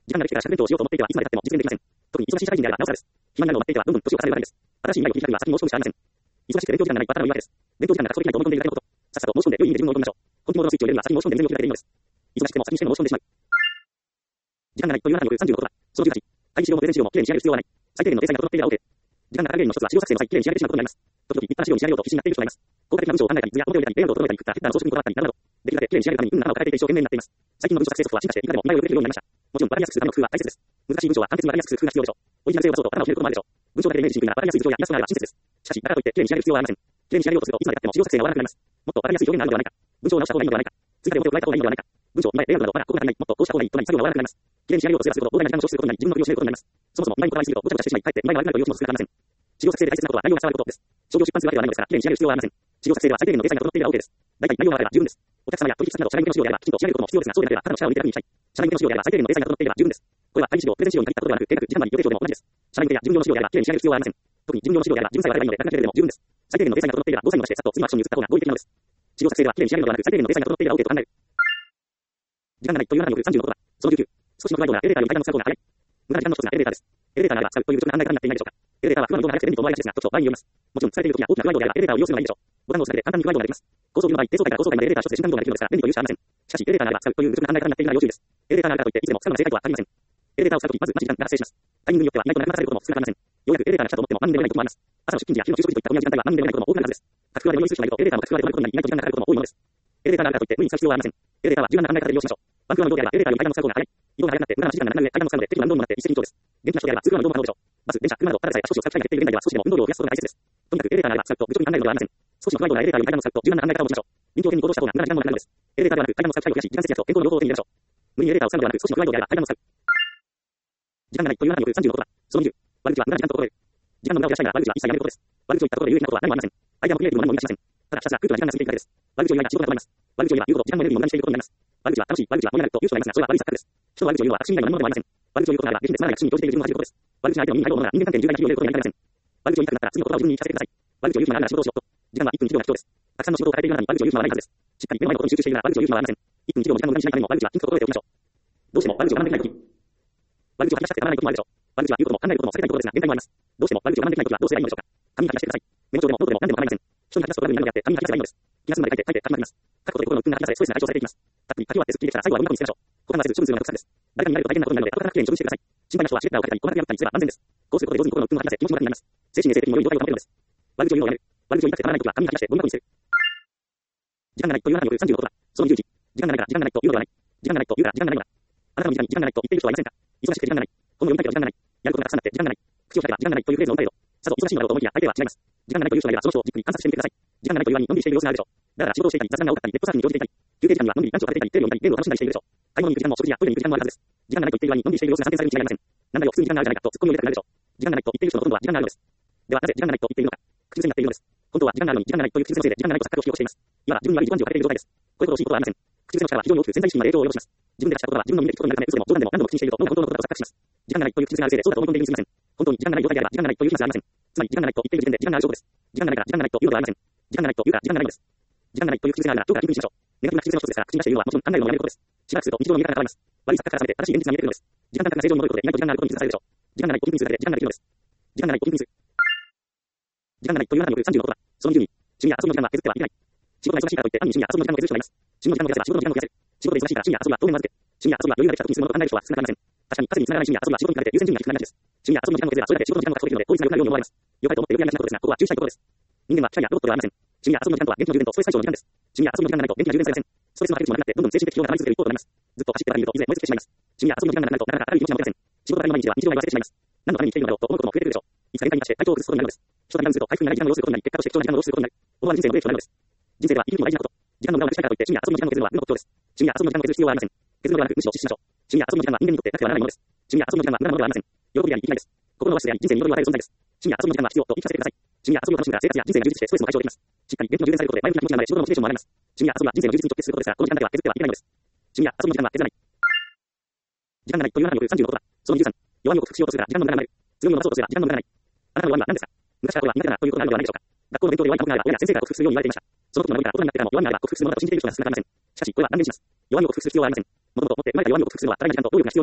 時間ができてから社会勉強をしようと思っていてはいつまで経っても実現できません。特に忙しい社会人であればなおさらです。暇になるのを待っていてはどんどん年を重ねるばかりです。新しい未来を切り開くには先に申し込むしかありません。忙しくて勉強時間がないバカな言い訳です。勉強時間が過ぎないと思い込んでいるだけのこと。さっさと申し込んで良い意味で自分を追い込みましょう。本気モードのスイッチを入れるのは先に申し込んで全力を切られるのです。忙しくても先にしても申し込んでしまう。時間がないというあなたによる35ことは、その18、会議資料もプレゼン資料もきれいに仕上げる必要はない。最低限のデザインが整っていれば OK。時間がかかる原因の一つは資料作成の際きれいに仕上げてしまうことになります。時々立派な資料に仕上げようと必死になっている人がいます。効果的な文章を考えたり、図や表を入れたり、レイアウトを整えたり、振ったヘッダーの装飾にこだわったり、などなど、できるだけきれいに仕上げるために頭を変えていて一生懸命になっています。最近の文書作成ソフトは進化していかでも未来を受けるようになりました。もちろんわかりやすくするための工夫は大切です。難しい文章は簡潔にわかりやすくする工夫が必要でしょう。オリジナル性を出そうと頭をひねることもあるでしょう。文章だけでイメージしにくいならわかりやすい図像やイラストがあれば親切です。しかし、だからといってきれいに仕上げる必要はありません。きれいに仕上げようとするといつまで経っても資料作成が終わらなくなります。もっとわかりやすい表現があるのではないか。文章を直した方がいいのではないか。追加で表を加えた方がいいのではないか。文章を今レイアウトなどまだここが足りない。もっとこうした方がいいとなり作業が終わらなくなります。きれいに仕上げようとすればするほど膨大な時間を消費することになり自分の首を絞めることになります。そもそも今にこだわりすぎるとごちゃごちゃしてしまい、かえって未来が悪くなるという気も少なくありません。資料作成で大切なことは内容が伝わることです。商業出版するわけではないのですから、きれいに仕上げる必要はありません。資料作成では最低限のデザインが整っていれば OK です。大体内容があれば十分です。お客様や取引先など社内向けの資料であればきちんと仕上げることも必要ですが、そうでなければただの社を入れて楽にしたい。社内向けの資料であれば最低限のデザインが整っていれば十分です。これは会議資料、プレゼン資料に限ったことではなく、計画、時間割、予定表でも同じです。社内向けや事務用の資料であればきれいに仕上げる必要はありません。特に事務用の資料であれば自分さえ悪いのでなかなかでも十分です。最低限のデザインが整っていればゴーサインを出してさっと次のアクションに移った方が合理的なのです。資料作成ではきれいに仕上げるのではなく、最低限のデザインが整っていれば OK と考える。時間がないというあなたによる30のことは、その19、少しの不具合度がエレベーターより階段の使う方が早い。無駄な時間の一つがエレベーターです。エレベーターがあれば使うという自分が考えからになっていないでしょうか。エレベーターは不安の度が早くて便利と思われがちですが、時と場合によります。もちろん疲れている時や大きな不具合度であればエレベーターを利用するのがいいでしょう。ボタンを押すだけで簡単に不具合度ができます。高層ビルの場合、低層階から高層階までエレベーター一つで瞬間移動ができるのですから便利というしかありません。しかしエレベーターがあれば使うという自分が考えからになっているのは要注意です。エレベーターがあるからといっていつでも使うのが正解とは限りません。エレベーターを使うときまず待ち時間が発生します。タイミングによっては意外と長くなかったりすることも少なくありません。ようやくエレベーターが来たと思っても何人でもいないこともあります。朝の出勤時や昼の給食時といった同じ時間帯は何人でもいないことも多くなるはずです。各フロアでも用意する人がいるとエレベーターの各フロアで止まることになり意外と時間がかかることも多いものです。エレベーターがあるからといって無理に使う必要はありません。エレベーターは柔軟な考え方で利用しましょう。バンクーバーの移動であればエレベーターより階段の使う方が早い。移動が早くなって無駄な時間が長くなる上階段の使うので適度な運動にもなって一石二鳥です。元気な人であれば通学の移動も可能でしょう。バス、電車、車などただでさえ足腰を使う機会が減っている現代では少しでも運動量を増やすことが大切です。とにかくエレベーターがあれば使うと愚直に考えるのではありません。少しの不具合度なエレベーターより階段の使うと柔軟な考え方をしましょう。臨機応変に行動した方が無駄な時間もなくなるのです。エレベーターではなく階段の使う機会を増やし時間節約と健康の両方を手に入れましょう。無理にエレベーターを使うのではなく少しの不具合度であれば階段を使う。時間がないというあなたによる30のことは、その20、悪口は無駄な時間と心得る。時間の無駄を減らしたいなら悪口は一切やめることです。悪口を言ったところで有益なことは何もありません。アイデアもクリエイティブも何も生み出しません。ただひたすら空虚な時間が過ぎていくだけです。悪口を言えば仕事が止まります。悪口を言えば言うこと、時間もエネルギーも無駄にしていることになります。悪口は楽しい、悪口は盛り上がると言う人がいますが、それは悪い錯覚です。人の悪口を言うのは私以外の何者でもありません。悪口を言うことがあれば下品でつまらない口に投じている自分を恥じることです。悪口の相手の耳に入ろうものなら人間関係に重大な費用を入れることになりかねません。悪口を言いたくなったら次の言葉を自分に言い聞かせてください。悪口を言う人なら仕事をしろと。時間は1分1秒が必要です。たくさんの仕事を抱えているあなたに悪口を言う暇はないはずです。しっかり目の前のことに集中しているなら悪口を言う暇はありません。1分1秒も時間の無駄にしないためにも悪口はピンと心得ておきましょう。どうしても悪口を学んできないとき。悪口を吐き出したくてたまらないこともあるでしょう。悪口は言うことも考えることも避けたいことですが、現代もあります。どうしても悪口を学んできないときはどうすればいいのでしょうか。紙に書き出してください。メモ帳でもノートでも何でも構いません。人に書き出すとラグになるのであって紙に書き出せばいいのです。気が済むまで書いて書きまくります。書くことで心の鬱憤が吐き出され、ストレスが解消されていきます。たっぷり書き終わってスッキリできたら最後はゴミ箱に捨てましょう。股間がせず処分するのが得策です。誰かになると大変なことになるので後からきれいに処分してください。心配な人はシュレッダーをかけたり、細かく破ったりすれば安全です。こうすることで上手に心の鬱憤を吐き出せ、気持ちも楽になります。精神衛生的にも良い状態を保てるのです。悪口を言うのをやめる。悪口を言いたくてたまらないときは紙に書き出してゴミ箱に捨てる。時間がないというあなたによる30のことは、その11、時間がないから時間がないというのではない。時間がないというから時間がないのだ。あなたの身近に時間がないと言っている人はいませんか。忙しくて時間がない。本を読みたいけど時間がない。やることがたくさんあって時間がない。口を開けば時間がないというフレーズを打たれると、さぞ忙しいのだろうと思いきや相手は違います。時間がないという人がいればその人をじっくり観察してみてください。時間がないというようにのんびりしている様子があるでしょう。だから仕事をしていたり雑談が多かったりネットサーフィンに乗じていたり、休憩時間にはのんびりランチを食べていたりテレビを見たりゲームを楽しんだりしているでしょう。買い物に行く時間も食事やトイレに行く時間もあるはずです。時間がないと言っているようにのんびりしている様子が散見されるに違いありません。なんだよ普通に時間があるじゃないかとツッコミを入れたくなるでしょう。時間がないと言っている人のほとんどは時間があるのです。ではなぜ時間がないと言っているのか。口癖になっているのです。本当は時間があるのに時間がないという口癖のせいで時間がないと錯覚を引き起こしています。今は自分に悪い自己暗示をかけている状態です。こういうことをしいことはありません。口癖の力は非常に大きく潜在意識にまで影響を及ぼします。自分で出した言葉は自分の耳で聞くことになるため嘘でも冗談でも何度も口にしていると脳が本当のことだと錯覚します。時間がないという口癖があるせいでそうだと思い込んでいるにすぎません。本当に時間がない状態であれば時間がないという話はありません。つまり時間がないと言っている時点で時間がある証拠です。時間がないから時間がないというのではありません。時間がないというから時間がないのです。時間がないという口癖があるならどうか緊急にしましょう。ネガティブな口癖の一つですから口に出しているのはもちろん考えるのをやめることです。しばらくすると日常の見え方が変わります。悪い錯覚から覚めて正しい現実が見えてくるのです。時間感覚が正常に戻ることで意外と時間があることに気づかされるでしょう。時間がないと気づくだけで時間ができるのです。時間がないと気づく。時間がないというあなたによる30のことは、その20に、趣味や遊びの時間は削ってはいけない。仕事が忙しいからといって単に趣味や遊びの時間を削る人がいます。趣味の時間を増やせば仕事の時間も増やせる。仕事で忙しいから趣味や遊びは当然まずけ。趣味や遊びは余裕ができた時にするものと考える人は少なくありません。確かに稼ぎにつながらない趣味や遊びは仕事に比べて優先順位が低くなりがちです。趣味や遊びの時間を削ればそれだけ仕事の時間が確保できるので効率が良くなるように思われます。良かれと思ってよくやりがちなことですが、ここは注意したいところです。人間は機械やロボットではありません。趣味や遊びの時間とは電気の充電とストレス解消の時間です。趣味や遊びの時間がないと電気が充電されません。ストレスのかけ口もなくなってどんどん精神的疲労が溜まり続ける一方となります。ずっと走ってたら見るといずれ燃え尽きてしまいます。趣味や遊びの時間がなくなるとなかなか明るい気持ちが持てません。仕事だけの毎日は日常が忘れてしまいます。何のために生きているのだろうと思うことも増えてくるでしょう。いつか限界に達して体調を崩すことになるのです。人が時間ずると回復になり時間を要することになり結果として貴重な時間を要することになる。思わぬ人生のブレーキとなるのです。人生では生きるのも大事なこと。時間の無駄をなくしたいからといって趣味や遊びの時間を削るのは無の特徴です。趣味や遊びの時間を削る必要はありません。削るのではなくむしろ実施しましょう。趣味や遊びの時間は人間にとってなくてはならないものです。趣味や遊びの時間は無駄なものではありません。喜びであり生きがいです。心の和室であり人生に彩りを与える存在です。趣味や遊びの時間は必要と言い聞かせてください。趣味や遊びを楽しむから生活や人生が充実してストレスも解消できます。しっかり元気の充電されることで前向きな気持ちになれ仕事のモチベーションも上がります。趣味や遊びは人生の充実に直結することですからこの時間だけは削ってはいけないのです。趣味や遊びの時間は削らない。時間がないというあなたによる30のことは、その13、弱みを克服しようとするから時間の無駄が生まれる。強みを伸ばそうとすれば時間の無駄がない。あなたの弱みは何ですか。昔からこれは苦手だなということがあるのではないでしょうか。学校の勉強で弱い科目があれば親や先生から克服するように言われていました。そのことの学びから大人になってからも弱みがあれば克服するものだと信じている人が少なくありません。しかしこれは断念します。弱みを克服する必要はありません。もともと持って生まれた弱みを克服するのは大変な時間と労力が必要になります。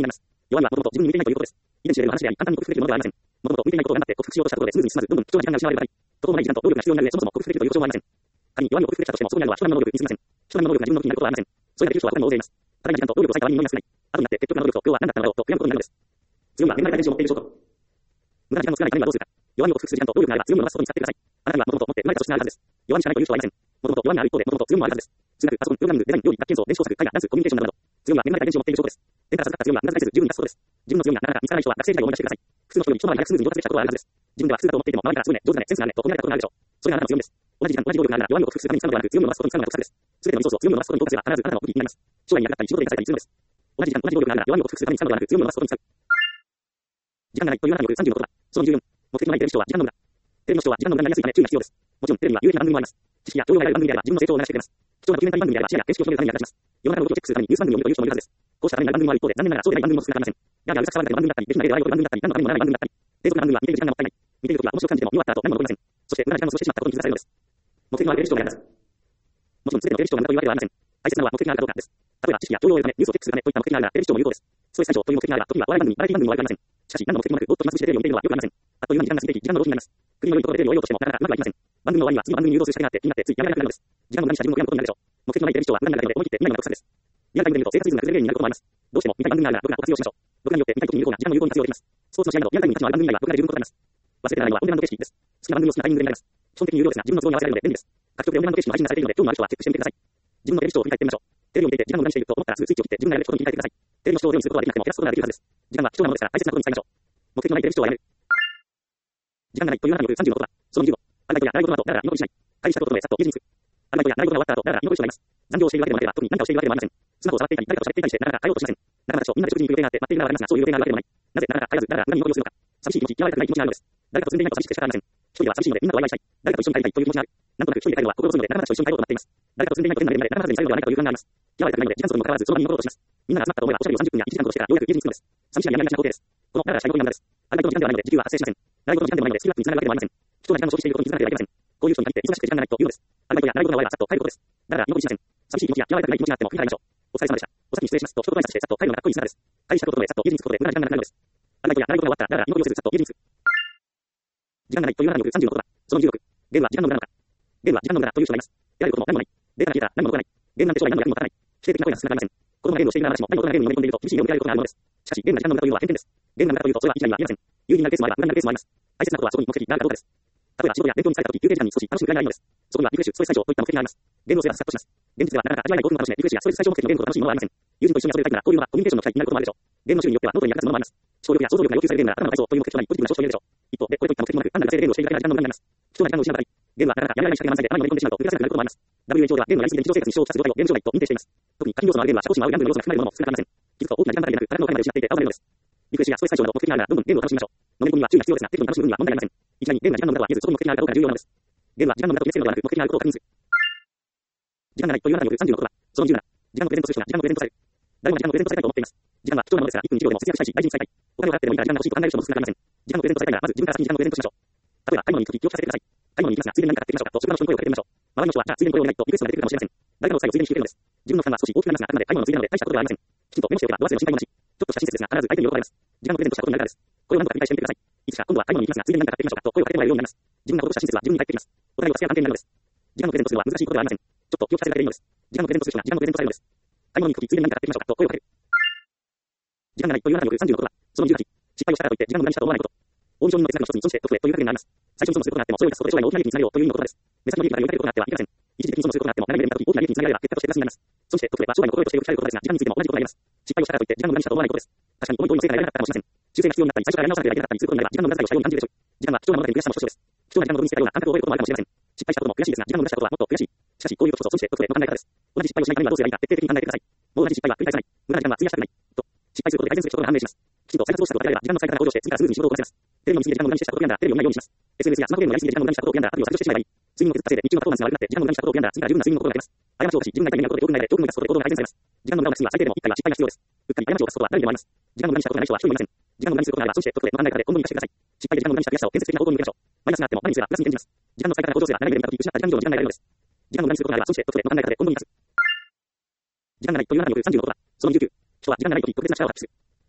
弱みはもともと自分に向いていないということです。遺伝子レベルの話であり、簡単に克服できるものではありません。もともと向いていないことを頑張って克服しようとしたことでスムーズに進まず、どんどん貴重な時間が失われる場合、途方もない時間と労力が必要になる上、そもそも克服できるという保証もありません。仮に弱みを克服したとしても、そこにあるのは人並みの能力に過ぎません。人並みの能力が自分の武器になることはありません。それだけ人は他にも大勢います。ただ今時間と労力を割いた割に実りが少ない。後になって結局の能力と今日は何だったのだろうと悔やむことになるのです。強みは念願い遺伝子を持っている証拠。無駄な時間の少ないためにはどうするか。弱みを克服する時間と労力があれば強みを伸ばすことに使ってください。あなたにはもともと持って生まれた素質があるはずです。弱みしかないという人はいません。もともと弱みがある一方で、もともと強みもあるはずです。数学、パソコン、プログラミング、デザイン、料理、学研造、電子工作、絵画、ダンス、コミュニケーションなどなど。強みは恵まれた遺伝子を持っている証拠です。天から授かった強みは無駄遣いせず十分に活かすことです。自分の強みがなかなか見つからない人は学生時代を思い出してください。普通の人より一回り早くスムーズに上達したことはあるはずです。自分では普通だと思っていても、周りからすごいね、上手だね、センスがあるねと褒められたことがあるでしょう。それがあなたの強みです。同じ時間、同じ労力があるなら弱みを克服するために使うのではなく、強みを伸ばすことに使うのが得策です。すべてのリソースを強みを伸ばすことに投下すれば必ずあなたの武器になります。将来に役立ったり仕事で活かせたりするのです。同じ時間、同じ労力があるなら弱みを克服するために使うのではなく、強みを伸ばすことに使う。時間がないというあなたによる30のことだ。その14、目的のないテレビ視聴は時間の無駄。テレビの視聴は時間の無駄になりやすいため注意が必要です。もちろんテレビには有益な番組もあります。知識や教養が得られる番組であれば自分の成長を促してくれます。貴重なドキュメンタリー番組であれば視野や形式を広げるために役立ちます。世の中の動きをチェックするためにニュース番組を見るという人もいるはずです。こうしたためになる番組もある一方で、残念ながらそうでない番組も少なくありません。やはりうるさく騒がれている番組だったり、別な例で愛を取る番組だったり、何のためにもならない番組だったり、低俗な番組は見ている時間がもったいない。見ている時は面白く感じても見終わった後何も残りません。そして無駄な時間を過ごしてしまったことに気づかされるのです。目的のあるテレビ視聴が役立つ。もちろん全てのテレビ視聴が無駄というわけではありません。大切なのは目的があるかどうかです。例えば知識や教養を得るため、ニュースをチェックするためといった目的があるならテレビ視聴も有効です。ストレス解消という目的があれば、時にはお笑い番組、バラエティ番組も悪くありません。しかし何の目的もなく、ぼっと暇つぶしでテレビを見ているのはよくありません。あっという間に時間が過ぎていき、時間の浪費になります。国の良いところでテレビを終えようとしてもなかなかうまくはいきません。番組の終わりには次の番組に誘導する仕掛けがあって気になってついやめられなくなるのです。時間の無駄にした自分を悔やむことになるでしょう。目的のないテレビ視聴は無駄になるだけで思い切って見ないのが得策です。リアルタイムで見ると生活リズムが崩れるようになることもあります。どうしても見たい番組があるなら録画を活用しましょう。録画によって見たい時に有効な時間も有効に活用できます。スポーツの試合などリアルタイムに価値のある番組以外は録画で十分ことがあります。忘れてないのはオンデマンド形式です。好きな番組を好きなタイミングで見られます。基本的に有料ですが自分の都合に合わせられるので便利です。各局でオンデマンド形式の配信がされているので興味のある人はチェックしてみてください。自分のテレビ視聴を振り返ってみましょう。テレビを見ていて時間を無駄にしていると思ったらすぐスイッチを切って自分がやるべきことに切り替えてください。テレビの視聴をゼロにすることはできなくても減らすことができるはずです。時間は貴重なものですから大切なことに使いましょう。目的のないテレビ視聴はやめる。時間がないというあなたによる30のことだ。その15、アルバイトや習い事などだらだら居残りしない。会議したことでさっと家路に着く。アルバイトや習い事が終わった後だらだら居残りしないます。残業をしているわけでもなければ特に何かをしているわけでもありません。スマホを触っていたり誰かと喋っていたりしてなかなか帰ろうとしません。なかなかみんなで食事に行く予定があって待っているのはわかりますが、そういう予定があるわけでもない。なぜならば帰らずだらだら無駄に居残りをするのか。寂しい気持ち、嫌われたくない気持ちがあるのです。誰かと住んでいないと寂しくて仕方ありません。一人では寂しいのでみんなとワイワイしたい。誰かと一緒に帰りたいという気持ちがある。なんとなく一人で帰るのは心細いのでなかなか一緒に帰ろうと待っています。誰かと住んでいないと変な連までなかなかにされるのではないかという不安があります。嫌われたくないので時間それにもかかわらずその場に残ろうとします。みんなが集まったと思えばおしゃべりを30分や1時間ほどしてからようやく家路に着くのです。寂しいやみがちな工程です。このだらだらした動きが無駄です。アルバイトの時間ではないので時給は発生しません。習い事の時間でもないのでスキルアップにつながるわけでもありません。貴重な時間を消費していることに気づかれてはいけません。こういう人に限って忙しくて時間がないというのです。アルバイトや習い事が終わればさっと帰ることです。だから居残りしません。寂しい気持ちや嫌われたくない気持ちがあっても振り払いましょう。お疲れ様でした。お先に失礼しますと一言挨拶してさっと帰るのがかっこいい姿です。会議したことでさっと家路に着くことで無駄な時間がなくなるのです。アルバイトや習い事が終わったらだら居残りをせずさっと家路に着く。時間がないというあなたによる30のことだ。その16、ゲームは時間の無駄なのか。ゲームは時間の無駄という人がいます。やることも何もない。データが消えたら何も残らない。ゲームなんて将来何の役にも立たない。否定的な声が少なくありません。子供がゲームをしているなら私も何も大人がゲームにのめり込んでいると厳しい目を向けられることがあるのです。しかしゲームが時間の無駄というのは偏見です。ゲームが無駄というとそれは一概には言えません。有意義になるケースもあれば無駄になるケースもあります。大切なことはそこに目的があるかどうかです。例えば仕事や勉強に疲れた時休憩時間に少し楽しむくらいがいいのです。そこにはリフレッシュ、ストレス解消といった目的があります。ゲームをすればスカッとします。現実ではなかなか味わえない興奮を楽しめ、リフレッシュやストレス解消目的のゲームほど楽しいものはありません。友人と一緒に遊びたいならこういうのはコミュニケーションの機会になることもあるでしょう。ゲームの種類によってはノートに役立つものもあります。思考力や想像力が要求されるゲームなら頭の体操という目的となりポジティブな少子を入れるでしょう。一方でこれといった目的もなく単なる惰性でゲームをしているだけが時間の無駄になります。貴重な時間を失う場合、ゲームはなかなかやめられない仕掛けが満載で頭に乗り込んでしまうと抜け出せなくなることもあります。WHO ではゲームのやりすぎで日常生活に支障をきたす状態をゲーム障害と認定しています。特に課金要素のあるゲームは社交心を煽るギャンブルの要素が含まれるものも少なくありません。気づくと大きな時間だけでなく体の負荷まで失っていて倒れるのです。リフレッシュやストレス解消など目的があるならどんどんゲームを楽しみましょう。のめり込みは注意が必要ですが適度に楽しむ分には問題ありません。いきなりゲームが時間の無駄とは言えずそこに目的があるかどうかが重要なのです。ゲームは時間の無駄と見せるのではなく目的があることを確認する。時間がないというあなたによる30のことだ。その17、時間のプレゼントする人が時間のプレゼントされる。誰もが時間のプレゼントされたいと思っています。時間は貴重なものですから1分1秒でも節約したいし大事に使いたい。お金を払ってでもいいから時間が欲しいと考える人も少なくありません。時間のプレゼントされたいならまず自分から先に時間のプレゼントしましょう。例えば買い物に行く時気を利かせてください。買い物に行きますがついでに何か買ってきましょうかと職場の人に声をかけてみましょう。周りの人はじゃあついでにこれをお願いとリクエストが出てくるかもしれません。誰かの際をついでに引き受けるのです。自分の負担は少し大きくなりますがあくまで買い物のついでなので大したことではありません。きちんとメモしておけば度忘れの心配もなし。ちょっとした親切ですが必ず相手に喜ばれます。時間のプレゼントしたことになるからです。これを何度か繰り返してみてください。いつか今度は買い物に行きますがついでに何か買ってきましょうかと声をかけてもらえるようになります。自分が施した親切は自分に返ってきます。お互いは付き合う関係になるのです。時間のプレゼントするのは難しいことではありません。ちょっと気を利かせるだけでいいのです。時間のプレゼントする人が時間のプレゼントされるのです。買い物に行く時ついでに何か買ってきましょうかと声をかける。時間がないというあなたによる30のことだ。その18、失敗をしたからといって時間の無駄にしたと思わないこと。オーディションの哲学の一つに損して得へという格言があります。最初に損することがあってもそれを生かすことで将来の大きな利益につなげようという意味のことです。目先の利益からよりたいことがあってはいけません。一時的に損することがあっても長い目で見た時大きな利益につなげられば結果としてプラスになります。損して得へは将来の心得としてよく聞かれることですが時間についても同じことがあります。失敗をしたからといって時間の無駄にしたと思わないことです。確かに思い通りの成果が得られなかったかもしれません。修正が必要になったり最初からやり直さなければいけなかったりすることになれば時間の無駄遣いをしたように感じるでしょう。時間は貴重なもので悔しさも少々です。貴重な時間の無駄にしたような感覚を覚えることもあるかもしれません。失敗したことも悔しいですが時間の無駄したことはもっと悔しい。しかしこういうことこそ損して得への考え方です。同じ失敗をしないためにはどうすればいいか徹底的に考えてください。もう同じ失敗は繰り返さない。無駄な時間は費やしたくない。と失敗することで改善することが判明します。きちんと再活動したことがあれば時間の使い方が向上して次からスムーズに仕事をこなせます。テレビを見過ぎで時間の無駄にしたことをやんだらテレビを見ないようにします。SNS やスマホゲームをやりすぎで時間の無駄にしたことをやんだらアプリを削除してしまえばいい。睡眠を削ったせいで日中のパフォーマンスが悪くなって時間の無駄にしたことをやんだら次から十分な睡眠の心が出ます。過ちを犯し自分が痛い目になることでよくないので遠くに出すことで行動が改善されます。時間の無駄をなくすには最低でも1回は失敗が必要です。うっかり過ちを犯すことは誰にでもあります。時間の無駄にしたことがない人は一人もいません。時間の無駄にすることがあれば損して得への考え方で今後に生かしてください。失敗で時間の無駄にした悔しさを建設的な方向に向けましょう。マイナスがあっても何にすればプラスに転じます。時間の使い方が向上すれば長い目で見た時失った時間以上の時間が得られるのです。時間の無駄にすることがあれば損して得への考え方で今後に生かす。時間がないというあなたによる30のことだ。その29、人は時間がない時特別な力を発揮する。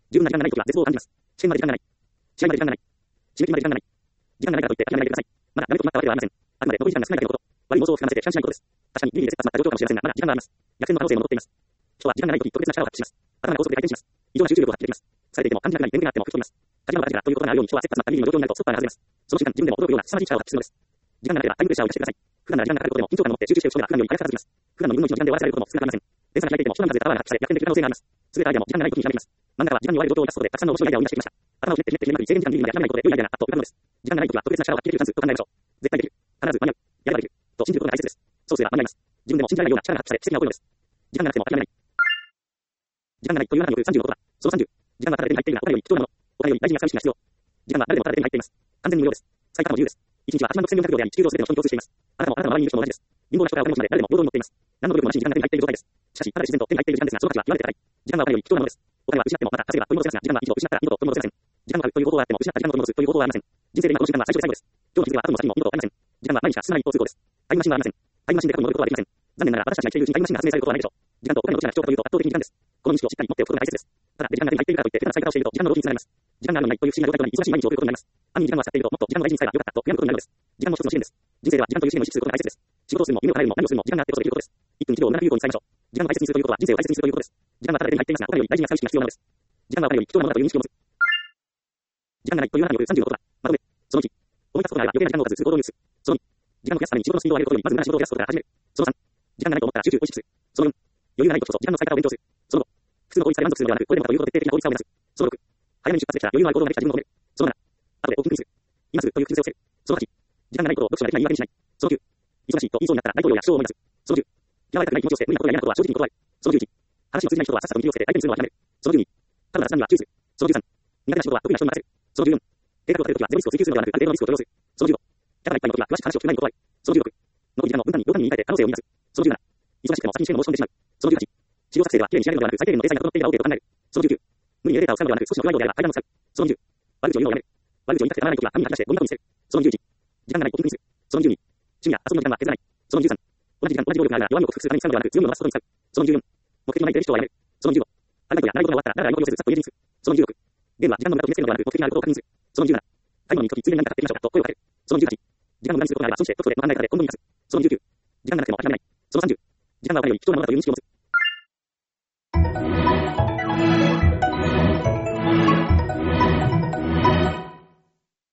十分な時間がないときは絶望を感じます。試験まで時間がない。試合まで時間がない。締め切りまで時間がない。時間がないからといって諦めないでください。まだダメと決まったわけではありません。あくまで残り時間が少ないだけのこと。悪い妄想を膨らませて期待しないことです。確かにギリギリで切羽詰まった状況かもしれませんが、まだ時間があります。逆転の可能性も残っています。人は時間がないとき特別な力を発揮します。頭が高速で回転します。異常な集中力を発揮できます。されていても感じなくなり眠気があっても吹き飛びます。カジノが大事だということがあるように人は切羽詰まったギリギリの状況になるとストッパーが外れます。その瞬間自分でも驚くような凄まじい力を発揮するのです。時間がなければタイムプレッシャーを生かしてください。普段なら時間がかかることでも緊張感を持って集中している人が普段より早く片付きます。普段の2分の1の時間で終わらせられることも少なくありません。連鎖が開いていても人なんかでタワーが発揮され逆転できる可能性があります。全てアイデアも時間がない時に開きます。漫画は時間に追われる状況を生かすことでたくさんの面白いアイデアを生み出してきました。頭をひねってひねってひねりまくり制限時間ギリギリまで諦めないことで良いアイデアがあっと浮かぶのです。時間がない時は特別な力を発揮できるチャンスと考えましょう。絶対できる。必ず間に合う。やればできる。と信じることが大切です。そうすれば間に合います。自分でも信じられないような力が発揮され奇跡が起こるのです。時間がなくても諦めない。時間がないという中による30のことだ。その30。時間がただ手に入っているのはお金より貴重なもの。お金より大事に扱う意識が必要。時間は誰でもただ手に入っています。完全に無料です。最短も自由です。1日は8万6400秒であり、地球上すべての人に共通しています。あなたもあなたの周りにいる人も同じです。貧乏な人からお金持ちまで誰でも平等に持っています。何の努力もなしに時間が手に入っている状態です。しかし、ただ自然と手に入っている時間ですが、その価値は極めて高い。時間はお金より貴重なものです。お金は失ってもまた稼げば取り戻せますが、時間は一度失ったら二度と取り戻せません。時間があるという方法はあっても、失った時間を取り戻すという方法はありません。人生で今この瞬間は最初で最後です。今日の日付は後の先にも二度とありません。時間は毎日が進まない一方通行です。タイムマシンはありません。タイムマシンで過去に戻ることはできません。残念ながら私たちが生きているうちにタイムマシンが発明されることはないでしょう。時間とお金のどちらが貴重かというと圧倒的に時間です。この認識をしっかり持っておくことが大切です。ただ、時間が手に入っているからといって、普段の使い方をしていると時間の浪費につながります。時間があるのにないという不思議な状態となり、忙しい毎日を送ることになります。暗に時間を使っていると、もっと時間を大事に使えばよかったと悔やむことになるのです。時間も一つの資源です。人生では時間という資源を意識することが大切です。仕事をするも、夢を叶えるも、何をするも、時間があってこそできることです。1分1秒を無駄なく有効に使いましょう。時間を大切にするということは、人生を大切にするということです。時間はただ手に入っていますが、お金より大事に扱う意識が必要なのです。時間はお金より貴重なものだという認識を持つ。時間がないという中による30のことだ。まとめ。その1。思い出すことがあれば余計な時間をかけずする行動に移す。その2。時間の増やすために仕事のスピードを上げることより、まず無駄な仕事を減らすことから始める。その3。時間がないと思ったら集中を意識する。その4。余裕がないとこそ時間の使い方を勉強する。その5。普通の効率化で満足するのではなく、これでもかということで徹底的な効率化を目指す。その6。早めに出発できたら余裕のある行動ができた自分を褒める。その7。後でお気にする。今すぐという口癖をつける。その8。時間がないことを読書ができない言い訳にしない。その9。忙しいと言いそうになったら大統領や首相を思い出す。その10。嫌われたくない気持ちを捨て、無理なことや嫌なことは正直に断る。その11。話の通じない人はさっさと見切りを捨てて相手にするのを諦める。その12。過度な雑談には注意する。その13。苦手な仕事は得意な人に任せる。その14。計画を立てるときはゼロリスクを追求するのではなく、ある程度のリスクを許容する。その15。キャラがいっぱいのときは詳しく話を聞く前に断る。その16。残り時間の分担に予断に言い換えて可能性を見出す。その17。忙しくても先に試験の申し込んでしまう。その18。資料作成では綺麗に仕上げるのではなく、最低限のデザインが整っていれば OK と考える。その19。無理にエレベーターを使うのではなく、少しの不具合であれば階段を使う。その20。悪口を言うのをやめる。悪口を言いたくてたまらないときは紙に書き出してゴミ箱に捨てる。その21。時間がないとピンクにする。その22。趣味や遊びの時間は削らない。その23。同じ時間、同じ労力があるが弱みを克服するために使うのではなく、強みを伸ばすことに使う。その24。目的のないテレビ人をやめる。その25。アルバイトや習い事が終わったら誰々を要せずさっと家路に着く。その26。ゲームは時間の無駄と決めつけるのではなく、目的のあることを確認する。その27。買い物に行くときついでに何か買ってみましょうかと声をかける。その18。時間の無駄にすることがあれば損して特措での考え方で今度に出す。その29。時間がなくても諦めない。その30。時間がお金より貴重なものだという認識を持つ。